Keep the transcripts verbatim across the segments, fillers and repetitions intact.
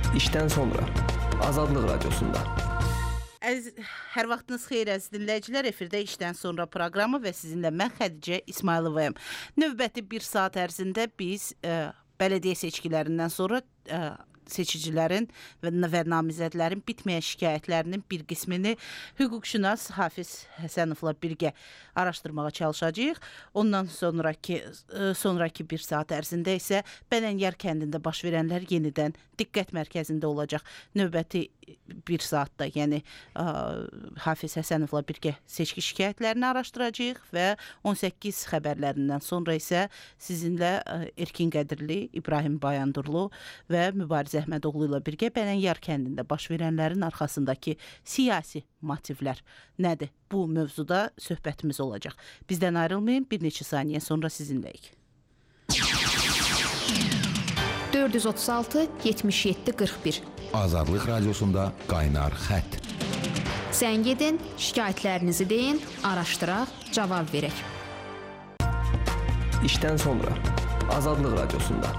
İşdən sonra Azadlıq Radiosunda. Əziz, hər vaxtınız xeyir əziz dinləyicilər. Efirdə işdən sonra proqramı və sizinlə mən Xədicə İsmayılovayım. Növbəti bir saat ərzində biz ə, bələdiyyə seçkilərindən sonra ə, seçicilərin və, və namizədlərin bitməyən şikayətlərinin bir qismini hüquqşünas Hafiz Həsənovla birgə araşdırmağa çalışacağıq. Ondan sonraki sonraki bir saat ərzində isə Bənənyar kəndində baş verənlər yenidən diqqət mərkəzində olacaq. Növbəti bir saatda, yəni ə, Hafiz Həsənovla birgə seçki şikayətlərini araşdıracağıq və on səkkiz xəbərlərindən sonra isə sizinlə ə, Erkin Qədirli, İbrahim Bayandurlu və Mübariz Əhmədoğlu ilə birgə Bənənyar kəndində baş verənlərin arxasındakı siyasi motivlər nədir? Bu mövzuda söhbətimiz olacaq. Bizdən ayrılmayın, bir neçə saniyə sonra sizinləyik. dörd yüz otuz altı yetmiş yeddi qırx bir Azadlıq Radiosunda qaynar xətt. Zəng edin, şikayətlərinizi deyin, araşdıraq, cavab verək. İşdən sonra Azadlıq Radiosunda.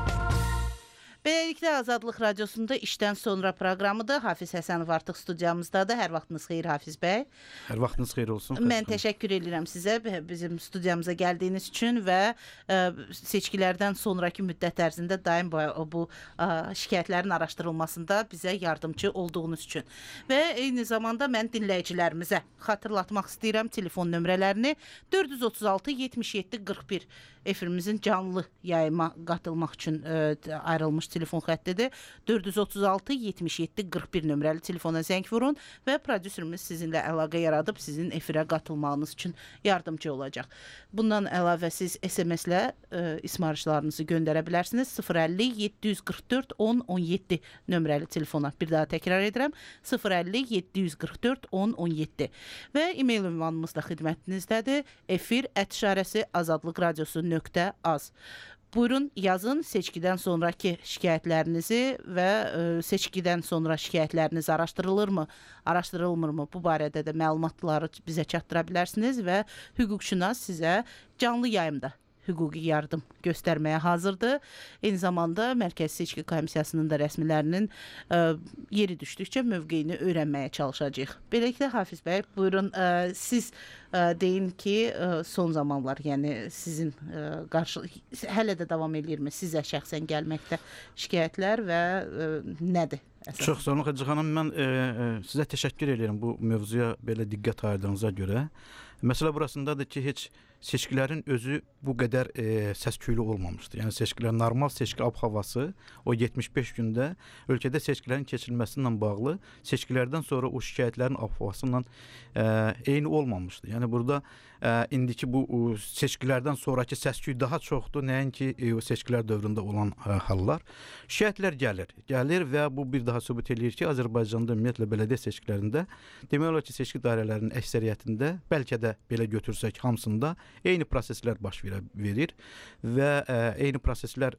Beləliklə, Azadlıq Radiosunda işdən sonra proqramıdır. Hafiz Həsənov artıq studiyamızdadır. Hər vaxtınız xeyir, Hafiz bəy. Hər vaxtınız xeyir olsun. Mən təşəkkür edirəm sizə bizim studiyamıza gəldiyiniz üçün və ə, seçkilərdən sonraki müddət ərzində daim bu, bu ə, şikayətlərin araşdırılmasında bizə yardımcı olduğunuz üçün. Və eyni zamanda mən dinləyicilərimizə xatırlatmaq istəyirəm telefon nömrələrini dörd yüz otuz altı yetmiş yeddi qırx bir efirimizin canlı yayıma qatılmaq üçün ə, ayrılmış telefon xəttidir. dörd yüz otuz altı yetmiş yeddi qırx bir nömrəli telefona zəng vurun və prodüserimiz sizinlə əlaqə yaradıb sizin efirə qatılmağınız üçün yardımcı olacaq. Bundan əlavə siz S M S-lə e, ismarışlarınızı göndərə bilərsiniz. sıfır əlli yeddi yüz qırx dörd on on yeddi nömrəli telefona. Bir daha təkrar edirəm. sıfır əlli yeddi yüz qırx dörd on on yeddi. Və e-mail ünvanımız da xidmətinizdədir. efir ət işarəsi azadlıq radiosu nöqtə az. Buyurun, yazın seçkidən sonraki şikayətlərinizi və ə, seçkidən sonra şikayətləriniz araşdırılırmı, araşdırılmırmı? Bu barədə də məlumatları bizə çatdıra bilərsiniz və hüquqşünas sizə canlı yayımda hüquqi yardım göstərməyə hazırdır. Eyni zamanda Mərkəzi Seçki Komissiyasının da rəsmilərinin ə, yeri düşdükcə mövqeyini öyrənməyə çalışacağıq. Beləliklə, Hafiz bəy, buyurun, ə, siz ə, deyin ki, ə, son zamanlar, yəni sizin ə, qarşı, hələ də davam edirmi sizə şəxsən gəlməkdə şikayətlər və ə, nədir? Əsas? Çox sağ olun Xədicə xanım, mən e, e, sizə təşəkkür edirəm bu mövzuya belə diqqət ayırdığınıza görə. Məsələ burasındadır ki, heç seçkilərin özü bu qədər e, səs-küylü olmamışdı. Yəni seçkilər, normal seçki ab-havası o yetmiş beş gündə ölkədə seçkilərin keçirilməsi ilə bağlı seçkilərdən sonra o şikayətlərin ab-havası ilə e, eyni olmamışdı. Yəni burada e, indiki bu o, seçkilərdən sonraki səs-küy daha çoxdur, nəinki e, o seçkilər dövründə olan e, hallar. Şikayətlər gəlir, gəlir və bu bir daha sübut edir ki, Azərbaycanda ümumiyyətlə bələdiyyə seçkilərində demək olar ki, seçki dairələrinin əksəriyyətində, bəlkə də belə götürsək hamısında eyni proseslər baş verir və ə, eyni proseslər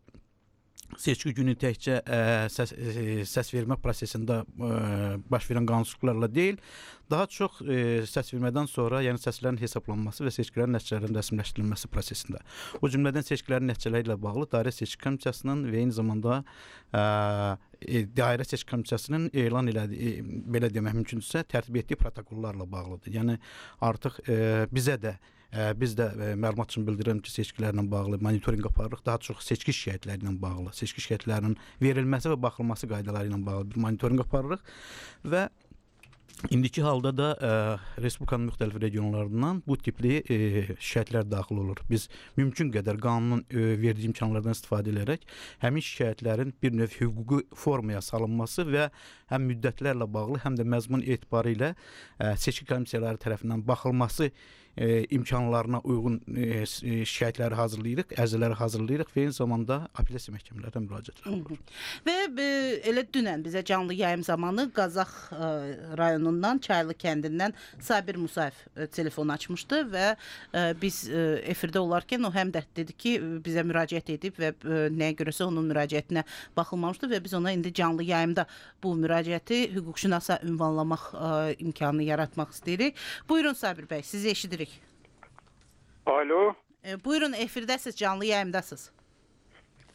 seçki günü təkcə ə, səs, ə, səs vermə prosesində ə, baş verən qanunsuzluqlarla deyil, daha çox ə, səs vermədən sonra, yəni səslərin hesablanması və seçkilərin nəticələrinin rəsmiləşdirilməsi prosesində. O cümlədən seçkilərin nəticələri ilə bağlı Dairə Seçki Komissiyasının və eyni zamanda ə, Dairə Seçki Komissiyasının elan elədiyi, belə demək mümkündürsə, tərtib etdiyi protokollarla bağlıdır. Yəni artıq ə, bizə də Ə, biz də ə, məlumat üçün bildirirəm ki, seçkilərlə bağlı monitorinq aparırıq. Daha çox seçki şikayətləri ilə bağlı, seçki şikayətlərinin verilməsi və baxılması qaydaları ilə bağlı bir monitorinq aparırıq və indiki halda da ə, Respublikanın müxtəlif regionlarından bu tipli ə, şikayətlər daxil olur. Biz mümkün qədər qanunun ə, verdiyi imkanlardan istifadə edərək həmin şikayətlərin bir növ hüquqi formaya salınması və həm müddətlərlə bağlı, həm də məzmun etibarı ilə ə, seçki komissiyaları tərəfindən baxılması E, imkanlarına uyğun e, şikayətləri hazırlayırıq, ərizələri hazırlayırıq və eyni zamanda apellyasiya məhkəmələrdən müraciətlər olur. Və e, elə dünən bizə canlı yayım zamanı Qazax e, rayonundan, Çaylı kəndindən Sabir Musayev e, telefon açmışdı və e, biz e, efirdə olarkən o həm də dedi ki, bizə müraciət edib və e, nəyə görəsə onun müraciətinə baxılmamışdı və biz ona indi canlı yayımda bu müraciəti hüquqşünasa ünvanlamaq e, imkanı yaratmaq istəyirik. Buyurun Sabir bəy, sizi eşidirik. Alo. E, buyurun, efirdəsiz, canlı yayımdasınız.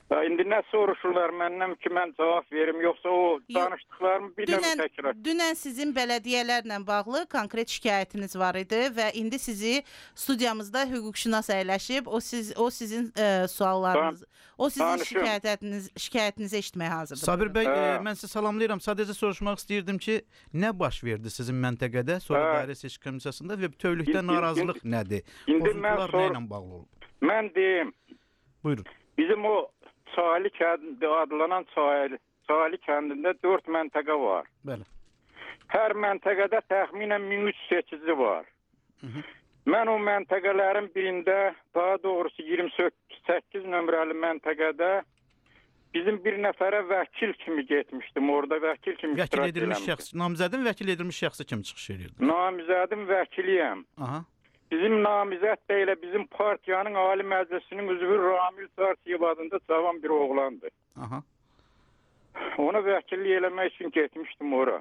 Ya indi nə soruşurlar məndən ki, mən cavab verim, yoxsa o danışdıqlarımı bir növ Dünən, təkrar. dünən sizin bələdiyyələrlə bağlı konkret şikayətiniz var idi və indi sizi studiyamızda hüquqşünas əyləşib, o siz o sizin e, suallarınız, o sizin Danışım. şikayətiniz şikayətinizi eşitməyə hazırdır. Sabir bəy, Hə. e, mən sizi salamlayıram. Sadəcə soruşmaq istəyirdim ki, nə baş verdi sizin məntəqədə, sonra Hə. dairə seçki komissiyasında və bütövlükdə İndi- narazılıq nədir? İndi mən Pozuntular sor- nə ilə bağlı olub? Mən deyim, Buyurun. bizim o Sahili kəndi adlanan Sahili, Sahili kəndində dörd məntəqə var. Bəli. Hər məntəqədə təxminən min üç seçici var. Mən o məntəqələrin birində, daha doğrusu iyirmi səkkiz nömrəli məntəqədə bizim bir nəfərə vəkil kimi getmişdim. Orada vəkil kimi Vəkil iştirak edilmiş eləmişdim. şəxs, namizədin vəkil edilmiş şəxsi kimi çıxış edirdi. Namizədim vəkiliyəm. Aha. Bizim namizəd də elə bizim partiyanın Ali Məclisinin üzvü Ramil Sarsiyev adında cavan bir oğlandır. Aha. Ona vəkillik eləmək üçün getmişdim ora.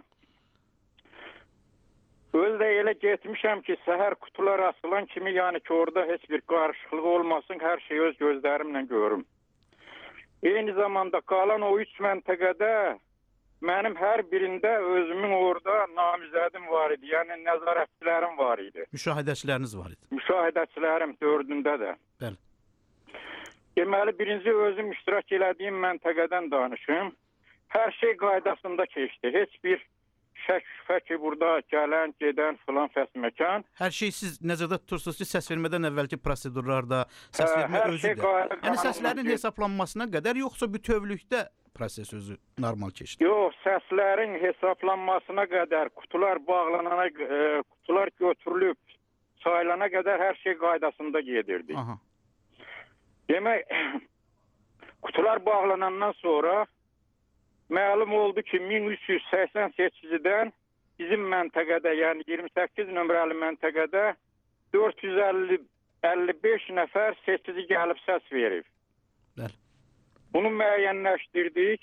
Öz də elə getmişəm ki, səhər qutular asılan kimi, yəni ki, orada heç bir qarışıqlıq olmasın, hər şeyi öz gözlərimlə görüm. Eyni zamanda qalan o üç məntəqədə mənim hər birində özümün orada namizədim var idi, yəni nəzarətçilərim var idi. Müşahidəçiləriniz var idi. Müşahidəçilərim dördündə də. Bəli. Deməli, birinci özüm iştirak elədiyim məntəqədən danışım. Hər şey qaydasında keçdi. Heç bir şək şübhə ki, burada gələn, gedən filan fəsməkan. Hər şey siz nəzərdə tutursunuz ki, səs vermədən əvvəlki prosedurlarda səs Hə, vermə hər özü şey də. qayda- Yəni səslərin qanunla- hesablanmasına qədər, yoxsa bütövlükdə proses özü normal keçdi? Yox, səslərin hesablanmasına qədər, qutular bağlanana, e, qutular götürülüb sayılana qədər hər şey qaydasında gedirdi. Aha. Demək, qutular bağlanandan sonra məlum oldu ki, min üç yüz səksən seçicidən bizim məntəqədə, yəni iyirmi səkkiz nömrəli məntəqədə dörd yüz əlli beş nəfər seçici gəlib səs verib. Bəli. Bunu müəyyənləşdirdik.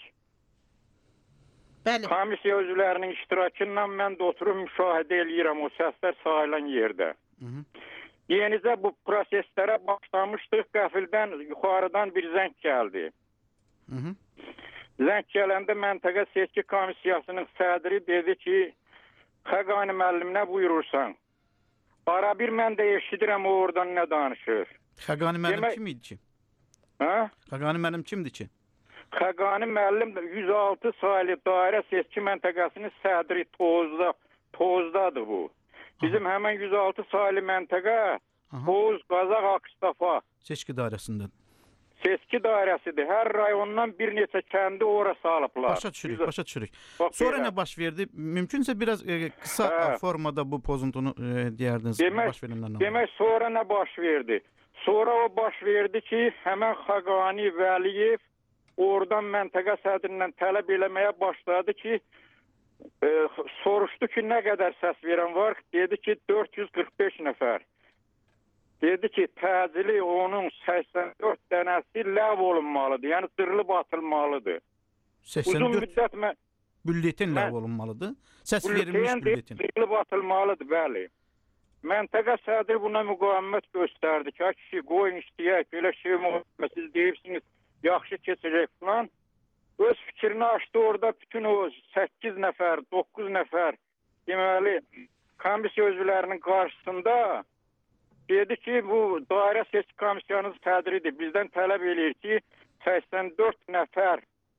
Bəli. Komissiya üzvlərinin iştirakı ilə mən də oturub müşahidə eləyirəm o səslər sayılan yerdə. Hı -hı. Yenicə bu proseslərə başlamışdıq, qəfildən yuxarıdan bir zəng gəldi. Hı -hı. Zəng gələndə məntəqə seçki komissiyasının sədri dedi ki, Xəqani müəllim, nə buyurursan? Ara bir mən də eşidirəm o oradan nə danışır. Xəqani müəllim Demək- kim idi ki? Hə? Xəqani müəllim kimdir ki? Xəqani müəllim yüz altı saylı dairə seçki məntəqəsinin sədri Tovuzda, Tovuzdadır bu. Bizim Aha. həmən yüz altı saylı məntəqə Tovuz, Qazaq, Akstafa Seçki dairəsində. seçki dairəsidir. Hər rayondan bir neçə kəndi ora salıblar. Başa düşürük, Yüz- başa düşürük. Bax, Sonra belə. nə baş verdi? Mümkünsə biraz e, qısa Hə. formada bu pozuntununu e, deyərdiniz. Demək, baş verənlərlə. demək sonra nə baş verdi? Sonra o baş verdi ki, həmən Xəqani Vəliyev oradan məntəqə sədrindən tələb eləməyə başladı ki, e, soruşdu ki, nə qədər səs verən var? Dedi ki, dörd yüz qırx beş nəfər. Dedi ki, təcili onun səksən dörd dənəsi ləv olunmalıdır, yəni sırılıb atılmalıdır. səksən Uzun dörd müddət mən... bülletin Mən- ləğv olunmalıdır. Səs verilmiş Bülletin bülletin. sırılıb atılmalıdır, bəli. Məntəqə sədri buna müqavimət göstərdi ki, kişi qoyun istəyək, belə şey olmaz, siz deyirsiniz, yaxşı keçəcək falan. Öz fikrini açdı orada bütün o səkkiz nəfər, doqquz nəfər, deməli, komissiya üzvlərinin qarşısında dedi ki, bu dairə seçki komissiyanız sədridir. Bizdən tələb eləyir ki, səksən dörd nəfər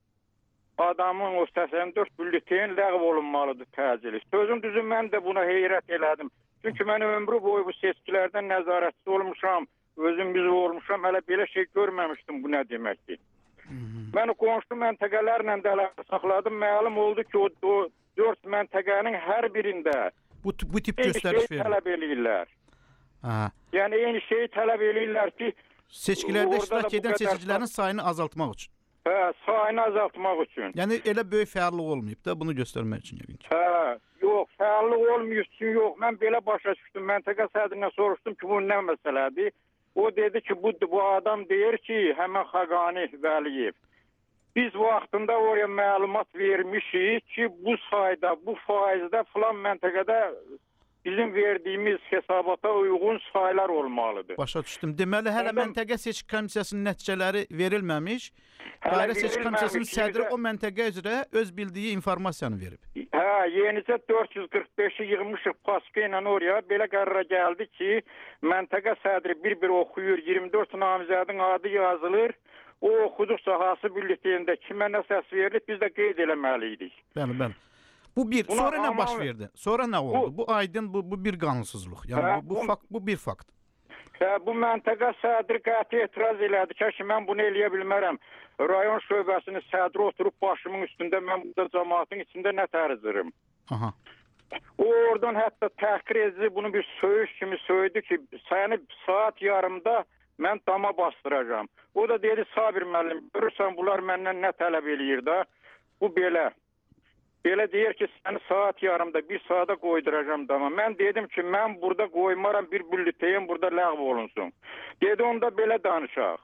adamın o səksən dörd bülletin ləğv olunmalıdır təcili. Sözüm düzü mən də buna heyrət elədim. Çünki mən ömrü boyu bu seçkilərdən nəzarətçi olmuşam, özüm üzv olmuşam, hələ belə şey görməmişdim, bu nə deməkdir. Mən o qonşu məntəqələrlə də əlaqə saxladım, məlum oldu ki, o, o dörd məntəqənin hər birində Bu, bu tip eyni göstəriş şeyi verir. tələb eləyirlər. Hə. Yəni eyni şeyi tələb eləyirlər ki, Seçkilərdə orada da iştirak bu edən qədər- seçicilərin sayını azaltmaq üçün. hə, sayını azaltmaq üçün. Yəni elə böyük fəallıq olmayıb da bunu göstərmək üçün yəqin ki. Hə, yox, fəallıq olmuyor üçün yox. Mən belə başa düşdüm. Məntəqə sədrindən soruşdum ki, bu nə məsələdir? O dedi ki, bu, bu adam deyir ki, həmən Xəqani Vəliyev. Biz vaxtında oraya məlumat vermişik ki, bu sayda, bu faizdə filan məntəqədə bizim verdiyimiz hesabata uyğun saylar olmalıdır. Başa düşdüm. Deməli, hələ Ondan- məntəqə seçki komissiyasının nəticələri verilməmiş. Hələ Dairə seçki komissiyasının verilməmiş, sədri bizə- o məntəqə üzrə öz bildiyi informasiyanı verib. Hə, yenicə dörd yüz qırx beşi yığmışıq paska ilə oraya. Belə qərara gəldi ki, məntəqə sədri bir-bir oxuyur, iyirmi dörd namizədin adı yazılır. O oxuduq sahası bülletində kimə nə səs verilir, biz də qeyd eləməliydik. Bəli, bəli. Bu bir. Buna Sonra nə aman- baş verdi? Sonra nə oldu? Bu aydın, bu, bu bir qanunsuzluq. Yəni Hə, bu, bu bu- fakt, bu bir fakt. Hə, bu məntəqə sədri qəti etiraz elədi ki, mən bunu eləyə bilmərəm. Rayon şöbəsinin sədri oturub başımın üstündə, mən burada cəmaatın içində nə tərzirəm. Aha. O oradan hətta təhqir edici bunu bir söyüş kimi söydü ki, səni saat yarımda mən dama bastıracağım. O da dedi, Sabir müəllim, görürsən bunlar məndən nə tələb eləyir da? Bu belə. Belə deyir ki, səni saat yarımda bir saata qoyduracağım dama. Mən dedim ki, mən burada qoymaram, bir bülleteyin burada ləğv olunsun. Dedi, onda belə danışaq.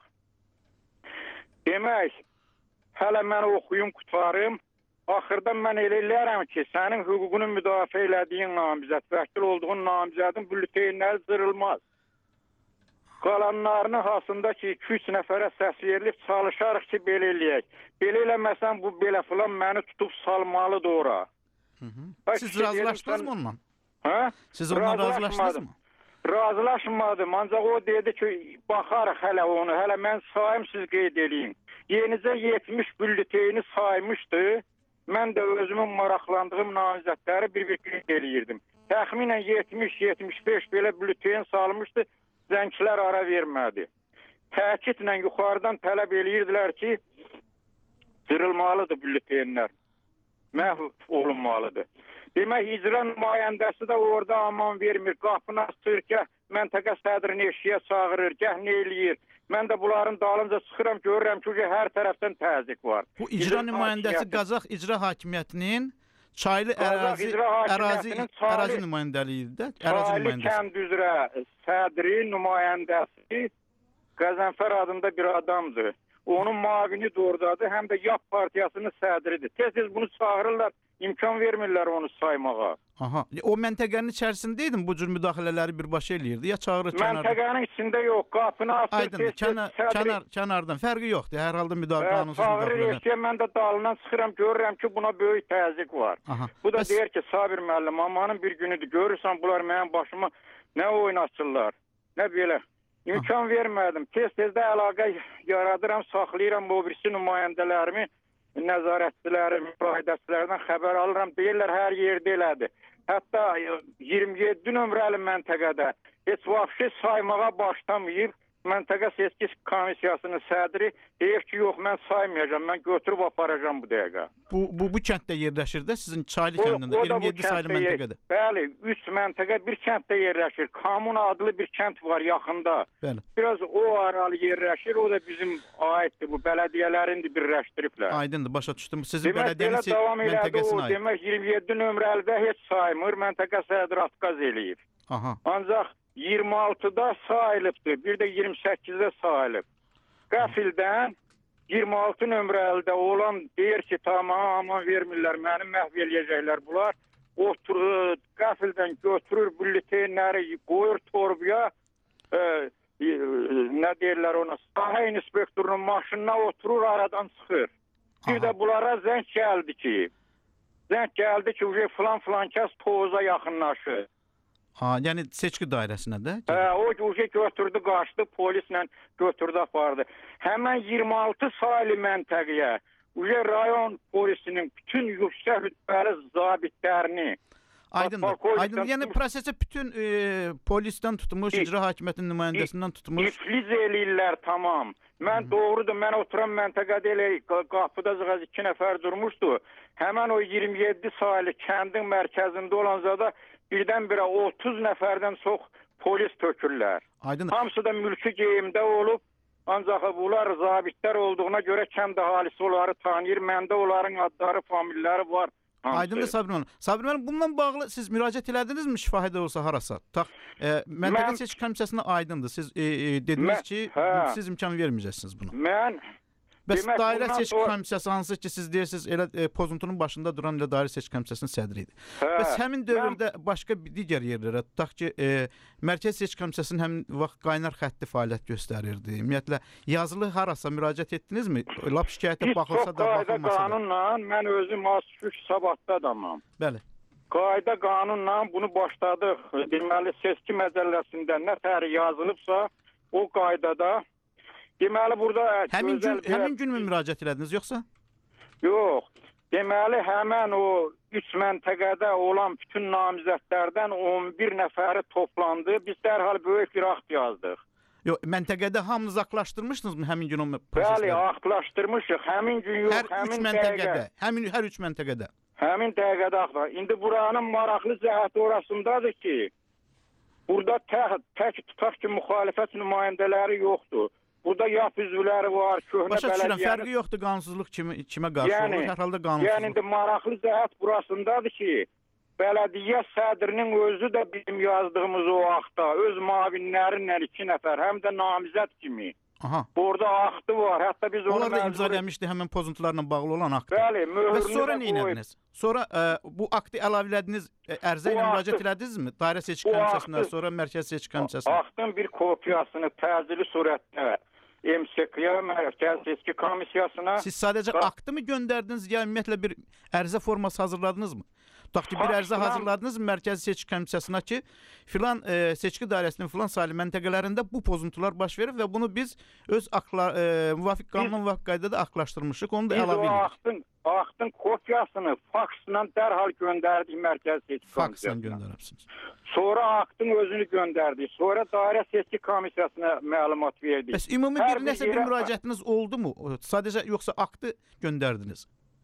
Demək, hələ mən oxuyum, qutarım. Axırda mən elə eləyərəm ki, sənin hüququnu müdafiə elədiyin namizəd, vəkil olduğun namizədin bülleteyinləri zırılmaz. Qalanlarının hasında ki, iki üç nəfərə səs verilib, çalışarıq ki, belə eləyək. Belə eləməsən, bu belə filan məni tutub salmalıdır ora. Hı -hı. Bak, Siz işte razılaşdınız dedim, mı onunla? Hə? Siz onunla razılaşdınız Razılaşmadım. mı? Razılaşmadım, ancaq o dedi ki, baxarıq hələ onu, hələ mən sayım, siz qeyd eləyin. Yenicə yetmiş bülleteyini saymışdı. Mən də özümün maraqlandığım namizədləri bir-bir qeyd eləyirdim. Təxminən yetmiş yetmiş beş belə bülleteyin salmışdı, zəngçilər ara vermədi. Təkidlə yuxarıdan tələb eləyirdilər ki, zırılmalıdır bülleteyinlər, məhv olunmalıdır. Demək, icra nümayəndəsi də orada aman vermir, qapını açır, gəh məntəqə sədrini eşiyə çağırır, gəh nə eləyir. Mən də bunların dalınca çıxıram, görürəm ki, hər tərəfdən təzyiq var. Bu icra nümayəndəsi Qazax İcra Hakimiyyətinin Çaylı Qazax ərazi İcra ərazi Hakimiyyətinin Çaylı- ərazi nümayəndəliyidir də. Ərazi Çaylı nümayəndəsi. kənd üzrə sədri nümayəndəsi Qəzənfər adında bir adamdır. Onun mavini də oradadır, həm də YAP partiyasının sədridir. Tez-tez bunu çağırırlar, imkan vermirlər onu saymağa. Aha. O məntəqənin içərisində idin bu cür müdaxilələri birbaşa eləyirdi ya çağırır kənardan. Məntəqənin içində yox, qapını açır, Aydın, tez-tez kənar, sədri- kənar, kənardan fərqi yoxdur. Hər halda müdaxilə Hə, qanunsuz çağırır müdaxilə. eşiyə, mən də dalından çıxıram, görürəm ki, buna böyük təzyiq var. Aha. Bu da Bəs- deyir ki, Sabir müəllim, amanın bir günüdür, görürsən bunlar mənim başıma nə oynatırlar, nə belə. İmkan vermədim, tez-tez də əlaqə yaradıram, saxlayıram o birisi nümayəndələrimi, nəzarətçiləri, müracidəçilərdən xəbər alıram, deyirlər hər yerdə elədir. Hətta iyirmi yeddi nömrəli məntəqədə heç vəbşi saymağa başlamayıb, məntəqə seçki komissiyasının sədri deyir ki, yox, mən saymayacağım, mən götürüb aparacağım bu dəqiqə. Bu, bu, bu kənddə yerləşir də sizin Çaylı O, kəndində, o da bu iyirmi yeddi saylı kənddə yer- məntəqədə. Bəli, üç məntəqə bir kənddə yerləşir. Kamun adlı bir kənd var yaxında. Bəli. Biraz o aralı yerləşir, o da bizim aiddir, bu bələdiyyələrin də birləşdiriblər. Aydındır, başa düşdüm. Sizin Demək, bələdiyyənin belə davam elədi, məntəqəsinə o aid. demək iyirmi yeddi nömrəlidə heç saymır, məntəqə sədri atqaz eləyir. Aha. Ancaq iyirmi altıda sayılıbdır, bir də iyirmi səkkizdə sayılıb. Qəfildən iyirmi altı nömrəlidə olan deyir ki, tamam, aman vermirlər, məni məhv eləyəcəklər bunlar. Oturur, qəfildən götürür bülletenləri, qoyur torbaya, e, e, nə deyirlər ona, sahə inspektorunun maşınına oturur, aradan çıxır. Bir Aha. də bunlara zəng gəldi ki, zəng gəldi ki, uje filan filan kəs Toğuza yaxınlaşır. Ha, yəni seçki dairəsinə də. Hə, o uje götürdü, qaçdı, polislə götürdü, apardı. Həmən iyirmi altı saylı məntəqəyə uje rayon polisinin bütün yüksək rütbəli zabitlərini Aydındır. Polkovnikdən Aydın. Yəni tutmuş- prosesə bütün e, polisdən tutmuş, İ- icra hakimiyyətinin nümayəndəsindən tutmuş. iflic eləyirlər, tamam. Mən doğrudur, mən oturan məntəqədə elə qa- qapıda zığaz iki nəfər durmuşdu. Həmən o iyirmi yeddi saylı kəndin mərkəzində olan zada birdən-birə otuz nəfərdən çox polis tökürlər. Aydındır. Hamısı da mülki geyimdə olub, ancaq bunlar zabitlər olduğuna görə kənd əhalisi onları tanıyır. Məndə onların adları, familləri var. hamısı. Aydındır Sabir müəllim. Sabir müəllim, bununla bağlı siz müraciət elədinizmi şifahidə olsa harasa? Tax, e, məntəqə Mən- seçki komissiyasına aydındır. Siz e, e, dediniz Mən- ki, hə. siz imkan verməyəcəksiniz buna. Mən Bəs Demək, dairə bundan seçki sonra- komissiyası hansı ki siz deyirsiniz elə e, pozuntunun başında duran elə dairə seçki komissiyasının sədri idi. Hə, Bəs həmin dövrdə başqa bir digər yerlərə tutaq ki, e, Mərkəzi Seçki Komissiyasının həmin vaxt qaynar xətti fəaliyyət göstərirdi. Ümumiyyətlə yazılı harasa müraciət etdinizmi? Lap şikayətə Biz baxılsa çox da qayda baxılmasa da. qanunla, mən özüm az sabahda adamam. Bəli. Qayda qanunla bunu başladıq. Deməli, seçki məcəlləsində nə təri yazılıbsa, o qaydada deməli burada Həmin gün gözəl bir- həmin günmü müraciət elədiniz yoxsa? Yox. Deməli, həmən o üç məntəqədə olan bütün namizədlərdən on bir nəfəri toplandı. Biz dərhal böyük bir akt yazdıq. Yox, məntəqədə hamınız aqlaşdırmışsınızmı həmin gün o Bəli, prosesləri? aktlaşdırmışıq. Həmin gün yox, Hər üç həmin məntəqədə, dəqiqə. həmin hər üç məntəqədə. Həmin dəqiqədə axtar. İndi buranın maraqlı cəhəti orasındadır ki, burada tək, tək tutaq ki, müxalifət nümayəndələri yoxdur. Burada yap üzvləri var, köhnə Başa düşürəm, bələdiyyənin- fərqi yoxdur qanunsuzluq kimi kimə qarşı Yəni- olur, hər halda Yəni qanunsuzluq. indi maraqlı cəhət burasındadır ki, bələdiyyə sədrinin özü də bizim yazdığımız o axta öz müavinlərlə iki nəfər, həm də namizəd kimi. Aha. Burada aktı var. Hətta biz onu Onlar da məcbur- imzalamışdı həmin pozuntularla bağlı olan aktı. Bəli, Və möhürünü sonra də nə qoyub. etdiniz? Sonra ə, bu aktı əlavə elədiniz, ə, ərizə ilə Bu müraciət aktı- elədinizmi? Dairə seçki bu komissiyasına, aktı- sonra Mərkəzi Seçki Komissiyasına. Aktın bir kopyasını təcili surətdə M S K-ya, Mərkəzi Seçki Komissiyasına Siz sadəcə Bax- aktı mı göndərdiniz, ya ümumiyyətlə bir ərizə forması hazırladınız mı? Tutaq ki, bir Faksla- ərizə hazırladınız mı Mərkəzi Seçki Komissiyasına ki, filan e, seçki dairəsinin filan saylı məntəqələrində bu pozuntular baş verir və bunu biz öz aktla, e, müvafiq qanuna müvafiq qaydada aktlaşdırmışıq. Onu da biz əlavə o edirik. aktın, aktın kopyasını faksla dərhal göndərdik Mərkəzi Seçki Faksla Komissiyasına. göndərərsiniz. Sonra aktın özünü göndərdik. Sonra Dairə Seçki Komissiyasına məlumat verdik. Bəs ümumi Hər bir bir nəsə bir yerə- müraciətiniz oldu mu? Sadəcə yoxsa aktı göndərdiniz?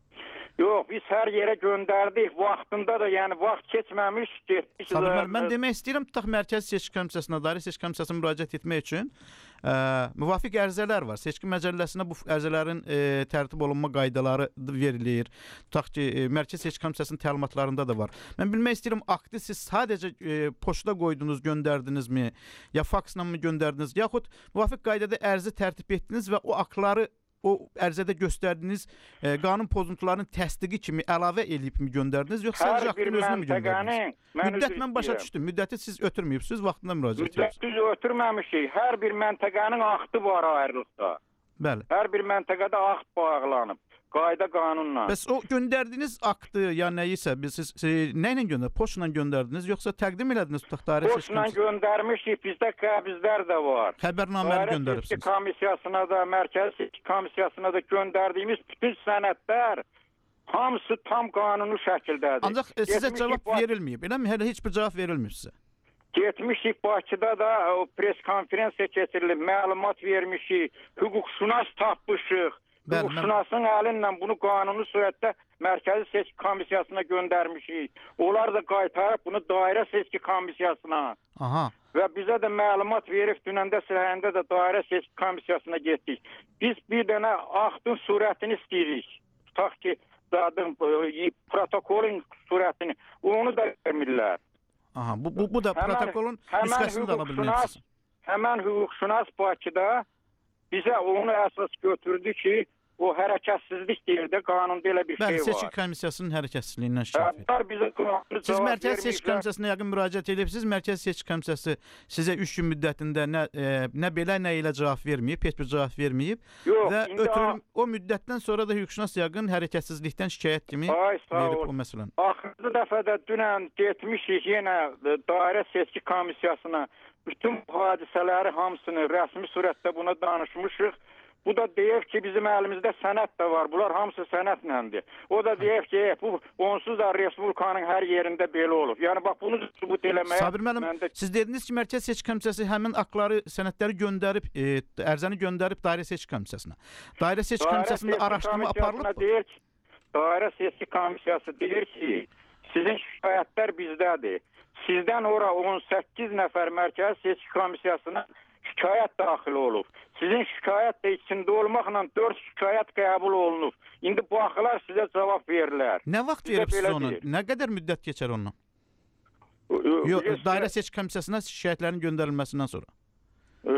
Yox, biz hər yerə göndərdik. Vaxtında da, yəni vaxt keçməmiş getdik. Sabir müəllim, mən demək istəyirəm, tutaq Mərkəzi Seçki Komissiyasına, Dairə Seçki Komissiyasına müraciət etmək üçün ə, müvafiq ərizələr var. Seçki məcəlləsinə bu ərizələrin e, tərtib olunma qaydaları verilir. Tutaq ki, e, Mərkəzi Seçki Komissiyasının təlimatlarında da var. Mən bilmək istəyirəm, aktı siz sadəcə e, poçta qoydunuz, göndərdinizmi, ya faksla mı göndərdiniz, yaxud müvafiq qaydada ərizə tərtib etdiniz və o aktları o ərizədə göstərdiyiniz e, qanun pozuntularının təsdiqi kimi əlavə eləyib mi göndərdiniz, yoxsa sadəcə Hər bir aktın özünü mü göndərdiniz? məntəqənin mən Müddət üzr mən başa istəyirəm. düşdüm. Müddəti siz ötürməyibsiniz, vaxtında müraciət Müddət edirsiniz. düz ötürməmişik. Hər bir məntəqənin aktı var ayrılıqda. Bəli. Hər bir məntəqədə akt bağlanıb. Qayda qanunla. Bəs o göndərdiyiniz aktı ya nəyisə biz siz e, nə ilə göndərdiniz? Poçtla göndərdiniz, yoxsa təqdim elədiniz tutaq dairə seçki Poçtla göndərmişik. Bizdə qəbizlər də var. xəbərnaməni Dairə Seçki göndəribsiniz? Komissiyasına da, Mərkəzi Seçki Komissiyasına da göndərdiyimiz bütün sənədlər hamısı tam qanuni şəkildədir. Ancaq e, sizə Getmişik cavab Bak- verilməyib. Eləmi? Hələ heç bir cavab verilməyib sizə. Getmişik Bakıda da o pres konferensiya keçirilib, məlumat vermişik, hüquqşünas tapmışıq. Bəli, mən- Hüquqşünasın əlinlə bunu qanuni surətdə Mərkəzi Seçki Komissiyasına göndərmişik. Onlar da qaytarıb bunu Dairə Seçki Komissiyasına. Aha. Və bizə də məlumat verib dünəndə səhərində də Dairə Seçki Komissiyasına getdik. Biz bir dənə aktın surətini istəyirik. Tutaq ki, zaten e, protokolun surətini. Onu da vermirlər. Aha. Bu bu, bu da Həmən- protokolun həmən nüsxəsini də ala hüquqşünas- bilməlisiniz. Həmən hüquqşünas Bakıda bizə onu əsas götürdü ki, o hərəkətsizlik deyir də, qanunda elə bir Bəli, şey seçki var. komissiyasının hərəkətsizliyindən şikayət verir. Onlar bizə qanuni Siz cavab Mərkəzi Seçki verməyiblər. Komissiyasına yəqin müraciət edibsiniz. Mərkəzi Seçki Komissiyası sizə üç gün müddətində nə e, nə belə, nə ilə cavab verməyib, heç bir cavab verməyib Yox, və indi ötürüm o müddətdən sonra da hüquqşünas yəqin hərəkətsizlikdən şikayət kimi Ay, sağ verib ol. o məsələni. Axırıncı dəfədə dünən getmişik yenə e, Dairə Seçki Komissiyasına. Bütün bu hadisələri hamısını rəsmi surətdə buna danışmışıq. Bu da deyir ki, bizim əlimizdə sənəd də var. Bunlar hamısı sənədləndir. O da deyir ki, e, bu onsuz da Respublikanın hər yerində belə olub. Yəni bax bunu sübut eləməyə Sabir müəllim, məndə siz dediniz ki, Mərkəzi Seçki Komissiyası həmin aktları, sənədləri göndərib, e, ərizəni göndərib Dairə Seçki Komissiyasına. Dairə Seçki Komissiyasında Seçki araşdırma Komissiyasına aparılıb mı? deyir ki, Dairə Seçki Komissiyası deyir ki, sizin şikayətlər bizdədir. Sizdən ora on səkkiz nəfər Mərkəzi Seçki Komissiyasına şikayət daxil olub. Sizin şikayət də içində olmaqla dörd şikayət qəbul olunub. İndi baxılar sizə cavab verirlər. Nə vaxt Bizə verib siz belə onu? deyir. Nə qədər müddət keçər ondan? Yox, Yox, Dairə Seçki Komissiyasına şikayətlərin göndərilməsindən sonra.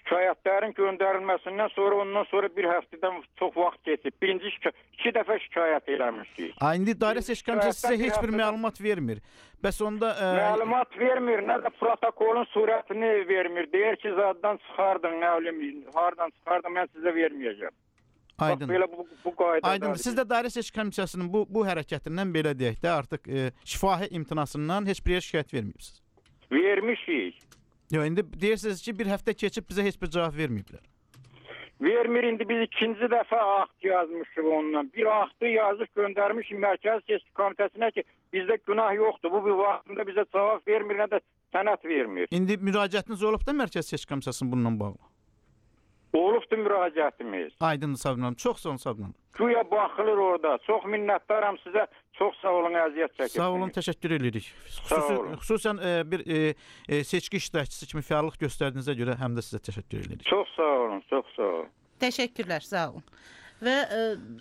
şikayətlərin göndərilməsindən sonra ondan sonra bir həftədən çox vaxt keçib. Birinci şikayət, iki dəfə şikayət eləmişdik. Ha, indi dairə seçki komissiyası sizə heç bir məlumat vermir. Bəs onda e, məlumat vermir, nə də protokolun surətini vermir. Deyir ki, zaddan çıxardın, nə bilim, hardan çıxardın, mən sizə verməyəcəm. aydın. Bax, belə bu, bu qayda. Aydın. Siz də dairə seçki komissiyasının bu bu hərəkətindən belə deyək də artıq e, şifahi imtinasından heç bir yer şikayət verməyibsiniz. Vermişik. Yox, indi deyirsiniz ki, bir həftə keçib bizə heç bir cavab verməyiblər. Vermir, indi biz ikinci dəfə akt yazmışıq ondan. Bir aktı yazıb göndərmişik Mərkəzi Seçki Komitəsinə ki, bizdə günah yoxdur. Bu bir vaxtında bizə cavab vermir, nə də sənəd vermir. İndi müraciətiniz olub da Mərkəzi Seçki Komissiyasının bununla bağlı. Olubdur müraciətimiz. Aydındır Sabrin hanım. Çox sağ olun Sabrin hanım. Güya baxılır orada. Çox minnətdaram sizə. Çox sağ olun, əziyyət çəkirsiniz. Sağ olun, təşəkkür edirik. Xüsusən, xüsusən e, bir e, e, seçki iştirakçısı kimi fəallıq göstərdiyinizə görə həm də sizə təşəkkür edirik. Çox sağ olun, çox sağ olun. Təşəkkürlər, sağ olun. Və e,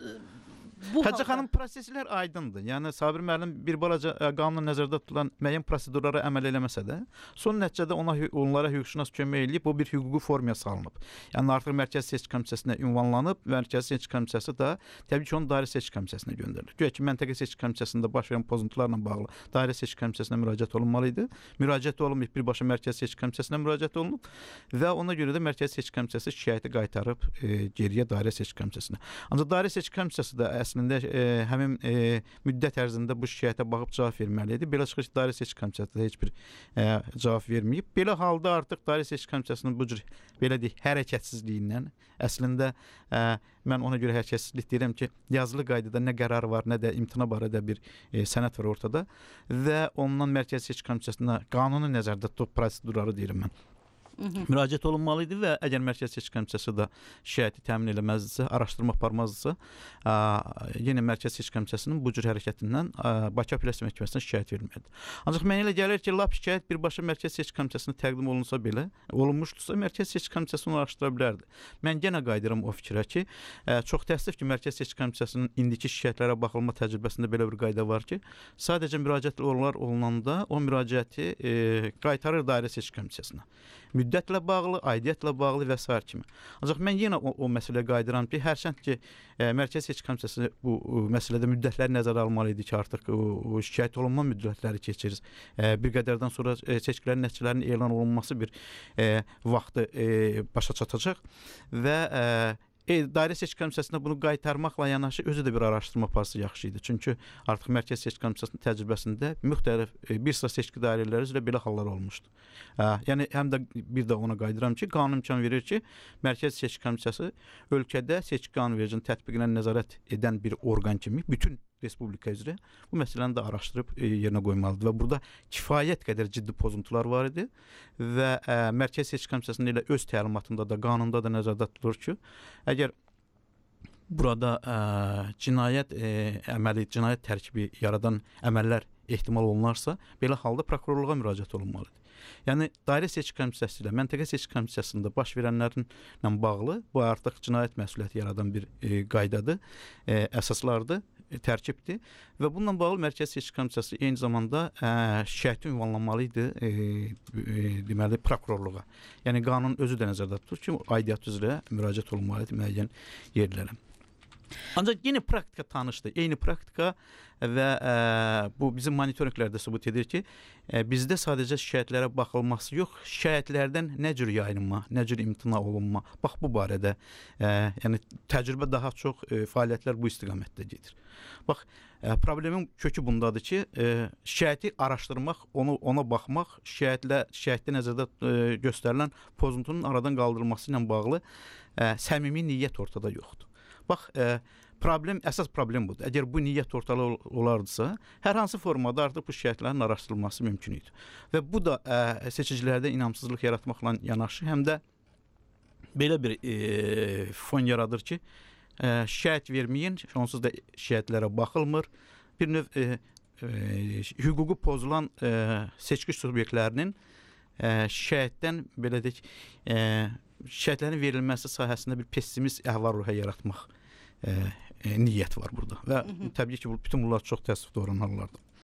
bu Hacı xanım, proseslər aydındır. Yəni Sabir müəllim bir balaca ə, qanunla nəzərdə tutulan müəyyən prosedurlara əməl eləməsə də, son nəticədə ona onlara hüquqşünas kömək eləyib bu bir hüquqi formaya salınıb. Yəni artıq Mərkəzi Seçki Komissiyasına ünvanlanıb, Mərkəzi Seçki Komissiyası da təbii ki, onu Dairə Seçki Komissiyasına göndərilir. Güya ki, Məntəqə Seçki Komissiyasında baş verən pozuntularla bağlı Dairə Seçki Komissiyasına müraciət olunmalı idi. Müraciət olunmayıb, birbaşa Mərkəzi Seçki Komissiyasına müraciət olunub və ona görə də Mərkəzi Seçki Komissiyası şikayəti qaytarıb e, geriyə Dairə Seçki Komissiyasına. Ancaq Dairə Seçki Komissiyası da əslində e, həmin e, müddət ərzində bu şikayətə baxıb cavab verməli idi. Belə çıxır ki, Dairə Seçki Komissiyası heç bir e, cavab verməyib. Belə halda artıq Dairə Seçki Komissiyasının bu cür belə deyək hərəkətsizliyindən əslində e, mən ona görə hərəkətsizlik deyirəm ki, yazılı qaydada nə qərar var, nə də imtina barədə bir e, sənəd var ortada və ondan Mərkəzi Seçki Komissiyasına qanuni nəzərdə tutub prosedurları deyirəm mən. Müraciət olunmalı idi və əgər Mərkəzi Seçki Komissiyası da şikayəti təmin eləməzdisə, araşdırma aparmazdısa, ə, yenə Mərkəzi Seçki Komissiyasının bu cür hərəkətindən ə, Bakı Apellyasiya Məhkəməsinə şikayət verməlidir. Ancaq mənə elə gəlir ki, lap şikayət birbaşa Mərkəzi Seçki Komissiyasına təqdim olunsa belə, olunmuşdursa Mərkəzi Seçki Komissiyası onu araşdıra bilərdi. Mən yenə qayıdıram o fikrə ki, ə, çox təəssüf ki, Mərkəzi Seçki Komissiyasının indiki şikayətlərə baxılma təcrübəsində belə bir qayda var ki, sadəcə müraciət olunanda o müraciəti e, qaytarır Dairə Seçki Komissiyasına. Müddətlə bağlı, aidiyyətlə bağlı və s. kimi. Ancaq mən yenə o, o məsələyə qayıdıram ki, hərçənd ki, e, Mərkəzi Seçki Komissiyası bu o, məsələdə müddətləri nəzərə almalı idi ki, artıq o, o şikayət olunma müddətləri keçirir. E, bir qədərdən sonra e, seçkilərin nəticələrinin elan olunması bir e, vaxtı e, başa çatacaq və e, E, Dairə Seçki Komissiyasına bunu qaytarmaqla yanaşı özü də bir araşdırma aparsa yaxşı idi. Çünki artıq Mərkəzi Seçki Komissiyasının təcrübəsində müxtəlif e, bir sıra seçki dairələri üzrə belə hallar olmuşdu. E, yəni həm də bir də ona qayıdıram ki, qanun imkan verir ki, Mərkəzi Seçki Komissiyası ölkədə seçki qanunvericinin tətbiqinə nəzarət edən bir orqan kimi bütün Respublika üzrə bu məsələni də araşdırıb e, yerinə qoymalıdır və burada kifayət qədər ciddi pozuntular var idi və e, Mərkəzi Seçki Komissiyasının elə öz təlimatında da, qanunda da nəzərdə tutulur ki, əgər burada e, cinayət e, əməli, cinayət tərkibi yaradan əməllər ehtimal olunarsa, belə halda prokurorluğa müraciət olunmalıdır. Yəni Dairə Seçki Komissiyası ilə Məntəqə Seçki Komissiyasında baş verənlərlə bağlı bu artıq cinayət məsuliyyəti yaradan bir e, qaydadır, e, əsaslardır, e, tərkibdir və bununla bağlı Mərkəzi Seçki Komissiyası eyni zamanda e, şikayəti ünvanlanmalı idi e, e, deməli prokurorluğa. Yəni qanun özü də nəzərdə tutur ki, aidiyyat üzrə müraciət olunmalıdır müəyyən yerlərə. Ancaq yeni praktika tanışdır. Eyni praktika və e, bu bizim monitorinqlərdə sübut edir ki, e, bizdə sadəcə şikayətlərə baxılması yox, şikayətlərdən nə cür yayınma, nə cür imtina olunma. Bax bu barədə e, yəni təcrübə daha çox e, fəaliyyətlər bu istiqamətdə gedir. Bax e, problemin kökü bundadır ki, e, şikayəti araşdırmaq, onu ona baxmaq, şikayətlə şikayətdə nəzərdə e, göstərilən pozuntunun aradan qaldırılması ilə bağlı e, səmimi niyyət ortada yoxdur. Bax, e, problem, əsas problem budur. Əgər bu niyyət ortada olardısa, hər hansı formada artıq bu şikayətlərin araşdırılması mümkün idi. Və bu da e, seçicilərdə inamsızlıq yaratmaqla yanaşı, həm də belə bir e, fon yaradır ki, e, şikayət verməyin, onsuz da şikayətlərə baxılmır. Bir növ e, e, hüququ pozulan e, seçki subyektlərinin e, şikayətdən, belə deyək, e, şikayətlərin verilməsi sahəsində bir pessimist əhval-ruhiyyə yaratmaq e, e, niyyət var burada və hı -hı. təbii ki, bütün bunlar çox təəssüf doğuran hallardır.